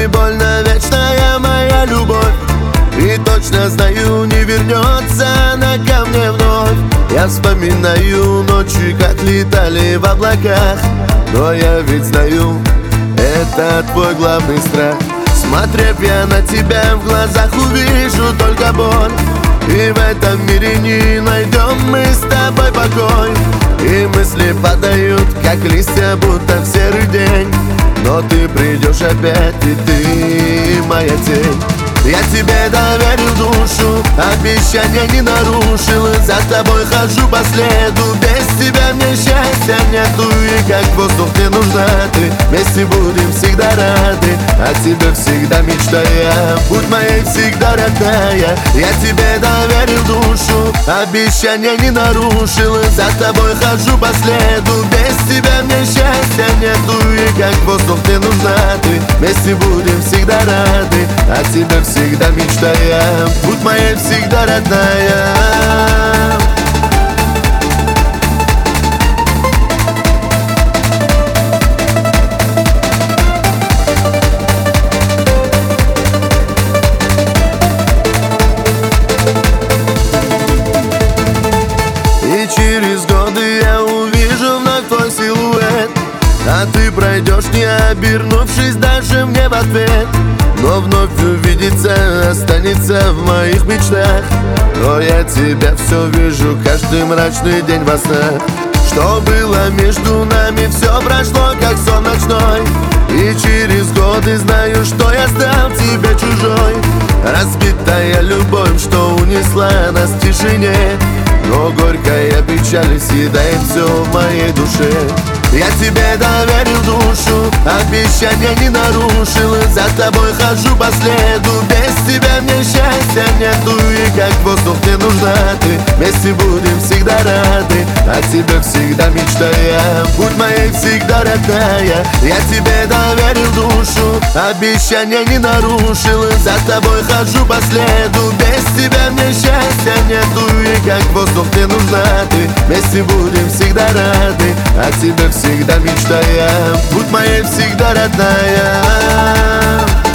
и больно, вечная моя любовь. И точно знаю, не вернется она ко мне вновь. Я вспоминаю ночи, как летали в облаках, но я ведь знаю, это твой главный страх. Смотрев я на тебя, в глазах увижу только боль. И в этом мире не найдем мы с тобой покой. И мысли падают, как листья, будто в серый день. Но ты придешь опять, и ты моя тень. Я тебе доверил душу, обещания не нарушил. За тобой хожу по следу, без тебя мне счастья нету. И как воздух мне нужна ты, вместе будем всегда рады. О тебе всегда мечтая, будь моей всегда родная. Я тебе доверил душу, обещания не нарушил. За тобой хожу по следу, без тебя мне счастья нету. И как воздух мне нужна ты, вместе будем всегда рады. О тебе всегда мечтая, будь моей всегда родная. И через годы я увижу вновь твой силуэт, а ты пройдешь, не обернувшись даже мне в ответ. Но вновь увидеться останется в моих мечтах. Но я тебя все вижу каждый мрачный день во снах. Что было между нами, все прошло как сон ночной. И через годы знаю, что я стал тебе чужой. Разбитая любовь, что унесла нас в тишине. Но горькая печаль съедает все в моей душе. Я тебе доверил душу, обещания не нарушил. За тобой хожу по следу, без тебя мне счастья нету. И как воздух мне нужна ты, вместе будем всегда рады. О тебе всегда мечтая, будь моей всегда родная. Я тебе доверил душу, обещания не нарушил. За тобой хожу по следу, без тебя мне счастья нету. И как воздух мне нужна ты, вместе будем всегда рады. О тебе всегда мечтая, будь моей всегда родная.